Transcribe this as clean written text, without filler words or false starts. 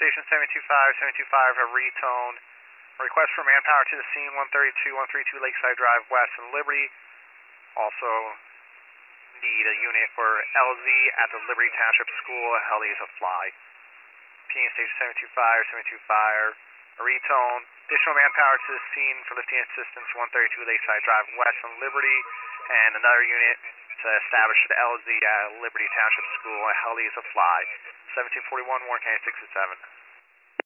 Station 725, a retone. Request for manpower to the scene, 132 Lakeside Drive West and Liberty. Also need a unit for LZ at the Liberty Township School. Heli is a fly. PA Station 725, a retone. Additional manpower to the scene for lifting assistance, 132 Lakeside Drive West and Liberty. And another unit to establish the LZ at Liberty Township School. Heli is a fly. 1741, Warren County 6 and 7.